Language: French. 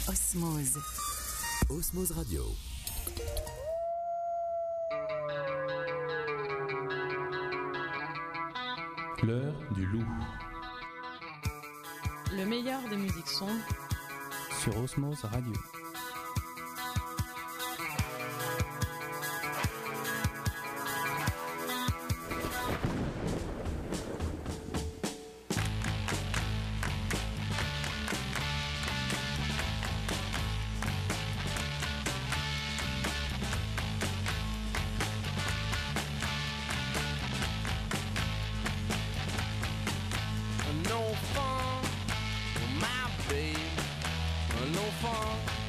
Osmose. Osmose Radio. L'heure du loup. Le meilleur des musiques sombres Sur Osmose Radio. No fun, my babe. No fun.